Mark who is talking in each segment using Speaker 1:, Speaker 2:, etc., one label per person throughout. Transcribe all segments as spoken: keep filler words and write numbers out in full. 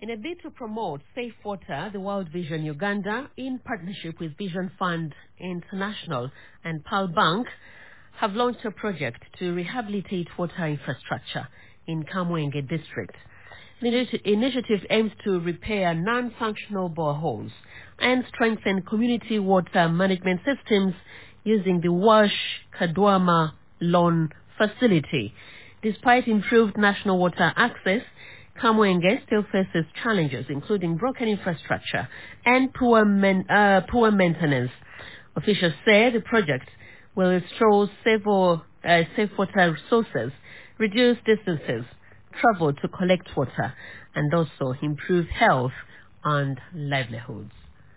Speaker 1: In a bid to promote safe water, the World Vision Uganda, in partnership with Vision Fund International and Pal Bank, have launched a project to rehabilitate water infrastructure in Kamwenge district. The initi- initiative aims to repair non-functional boreholes and strengthen community water management systems using the Wash Kadwama loan facility. Despite improved national water access, Kamwenge still faces challenges, including broken infrastructure and poor, men, uh, poor maintenance. Officials say the project will restore several uh, safe water resources, reduce distances traveled to collect water, and also improve health and livelihoods.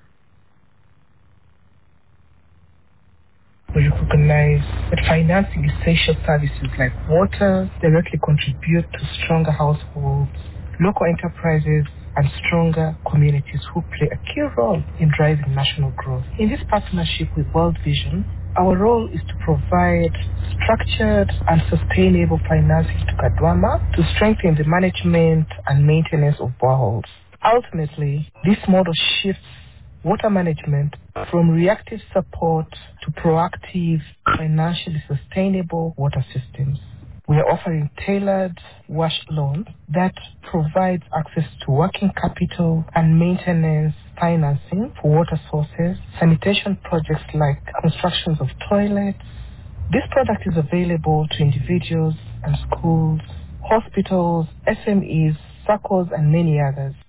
Speaker 2: We recognize that financing essential services like water directly contribute to stronger households, local enterprises, and stronger communities who play a key role in driving national growth. In this partnership with World Vision, our role is to provide structured and sustainable financing to Kadwama to strengthen the management and maintenance of boreholes. Ultimately, this model shifts water management from reactive support to proactive, financially sustainable water systems. We are offering tailored wash loans that provides access to working capital and maintenance financing for water sources, sanitation projects like constructions of toilets. This product is available to individuals and schools, hospitals, S M Es, circles, and many others.